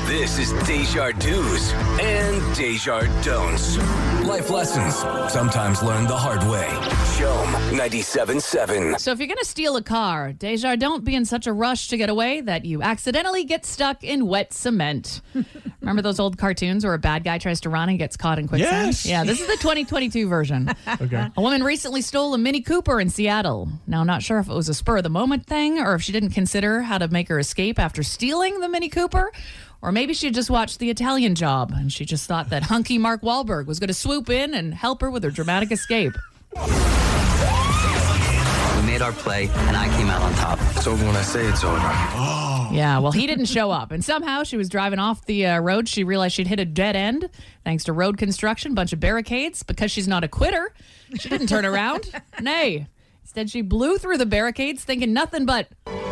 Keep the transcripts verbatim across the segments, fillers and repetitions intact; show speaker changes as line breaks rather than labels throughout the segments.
This is Desjardins and Desjardins. Life lessons, sometimes learned the hard way. Chum ninety-seven point seven.
So if you're going to steal a car, Desjardins, don't be in such a rush to get away that you accidentally get stuck in wet cement. Remember those old cartoons where a bad guy tries to run and gets caught in quicksand?
Yes.
Yeah, this is the twenty twenty-two version.
Okay.
A woman recently stole a Mini Cooper in Seattle. Now, I'm not sure if it was a spur-of-the-moment thing or if she didn't consider how to make her escape after stealing the Mini Cooper. Or maybe she just watched The Italian Job and she just thought that hunky Mark Wahlberg was going to swoop in and help her with her dramatic escape.
We made our play, and I came out on top.
It's over when I say it's over.
Yeah, well, he didn't show up. And somehow she was driving off the uh, road. She realized she'd hit a dead end thanks to road construction, bunch of barricades. Because she's not a quitter, she didn't turn around. Nay. Instead, she blew through the barricades thinking nothing but...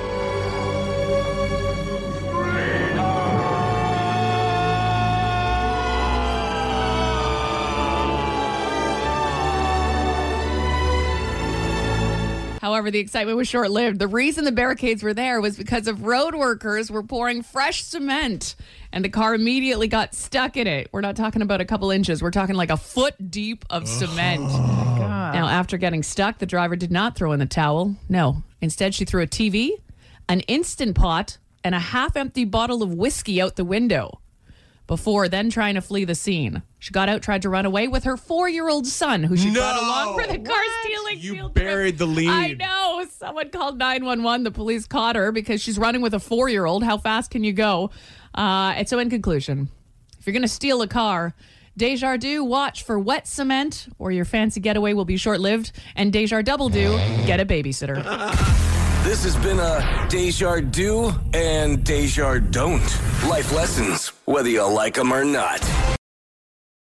However, the excitement was short-lived. The reason the barricades were there was because of road workers were pouring fresh cement, and the car immediately got stuck in it. We're not talking about a couple inches. We're talking like a foot deep of cement.
Oh, God.
Now, after getting stuck, the driver did not throw in the towel. No. Instead, she threw a T V, an Instant Pot, and a half-empty bottle of whiskey out the window before then trying to flee the scene. She got out, tried to run away with her four-year-old son, who she
No!
brought along for the car stealing
You
field
buried
trip.
the lead.
I know. Someone called nine one one. The police caught her because she's running with a four-year-old. How fast can you go? Uh, and so in conclusion, if you're going to steal a car, Desjardins, watch for wet cement or your fancy getaway will be short-lived. And Desjardins double do, get a babysitter.
This has been a Desjardins and Desjardins. Life lessons, whether you like them or not.